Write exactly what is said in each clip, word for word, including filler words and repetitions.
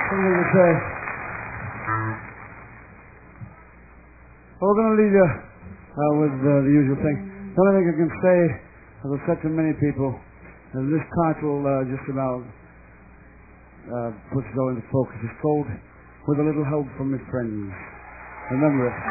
Something to say. Well, we're going to leave you uh, with uh, the usual thing. The only thing I can say, as I've said to many people, is this title uh, just about uh, puts it all into focus. It's called With a Little Help from My Friends. Remember it.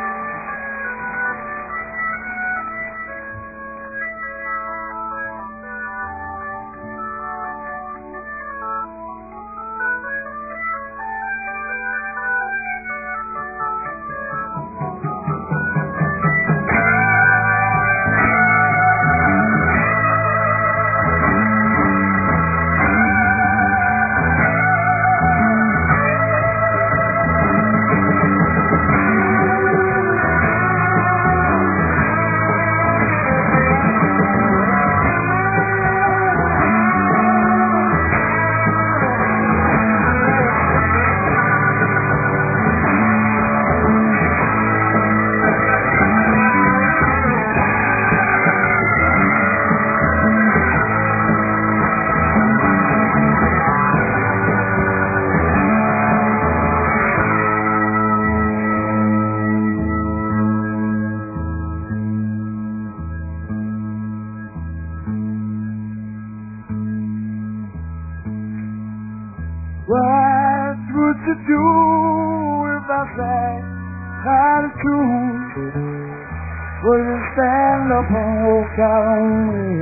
What would you do if I sang out of tune? Would you stand up and walk out on me?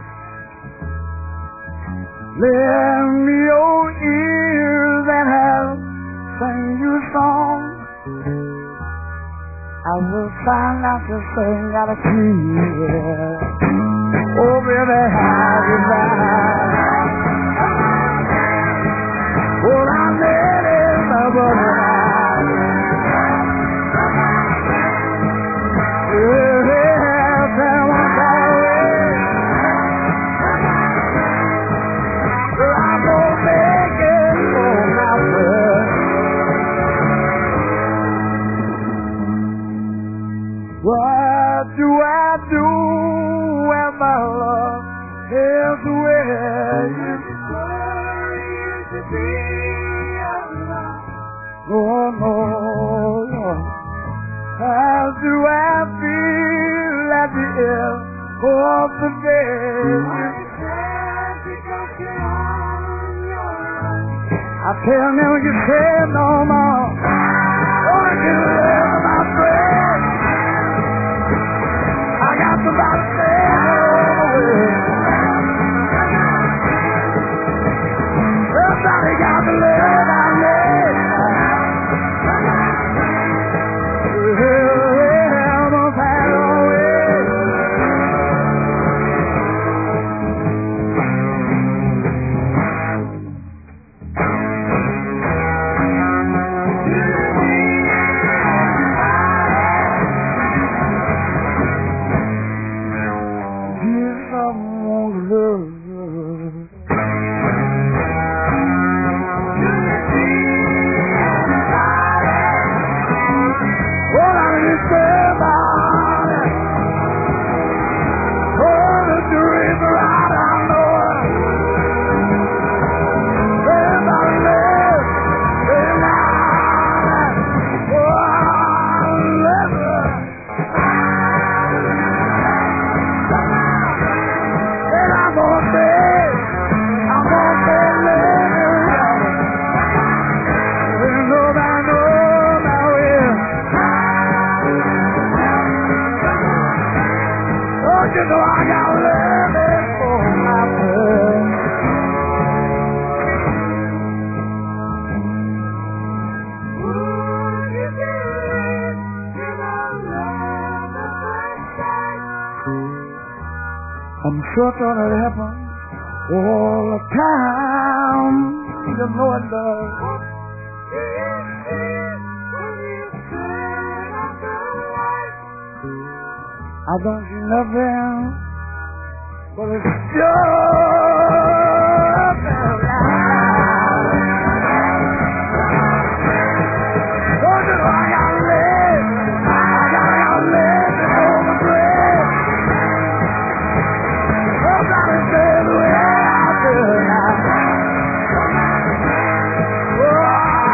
Lend me your ears and have sing you a song. I will try not to sing out of key. Oh, baby, how you lie? Well, I made it, my brother. Yeah, yeah, tell me about it. Well, I'm gonna make it for my friend. What do I do when my love is with you? Oh, no, no. How do I feel at the end of the day? I tell me when you say no more. Oh, I can live my friend. I got somebody saying away. Somebody got to live I live. I'm sure gonna happen all the time. You know it does. I don't see nothing, but it's just a lie. Don't you know I gotta live? I gotta live before my grave. Somebody say the way I feel now. Oh,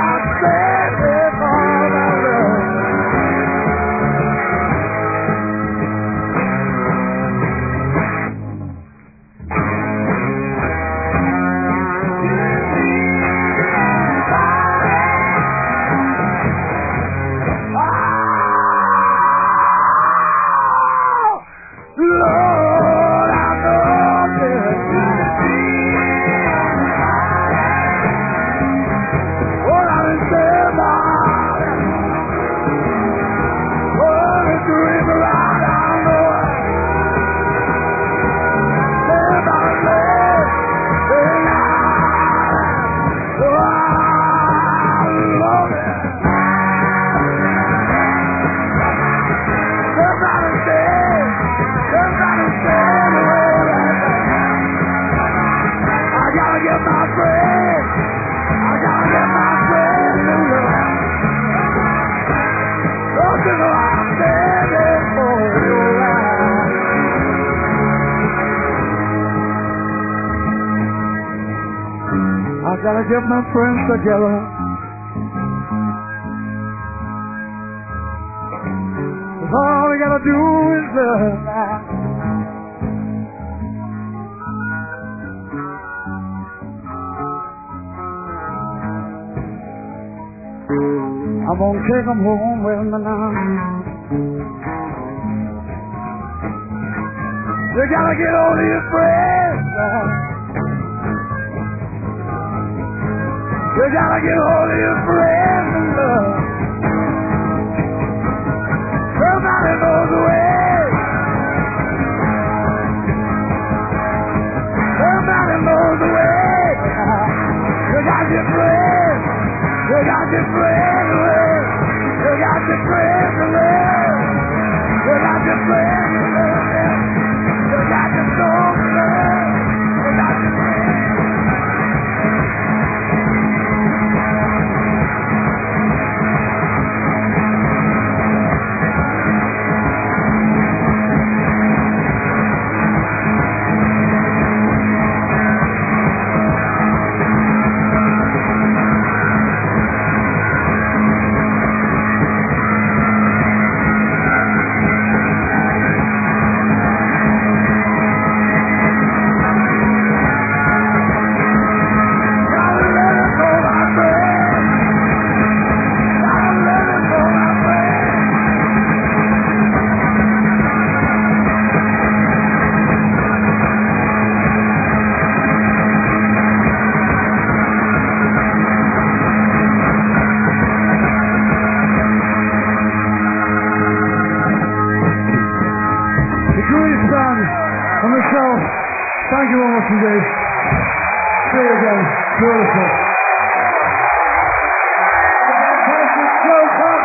gotta get my friends together. All we gotta do is love. I'm gonna take them home with me now. You gotta get all of your friends. You gotta get all of your friends and love. Somebody knows the way. Somebody knows the way. You got your friends. You got your friends. You got your friends to love. You got your friends to love. You got your soul to love. You got your friends. Thank you very much indeed. See you again. Beautiful.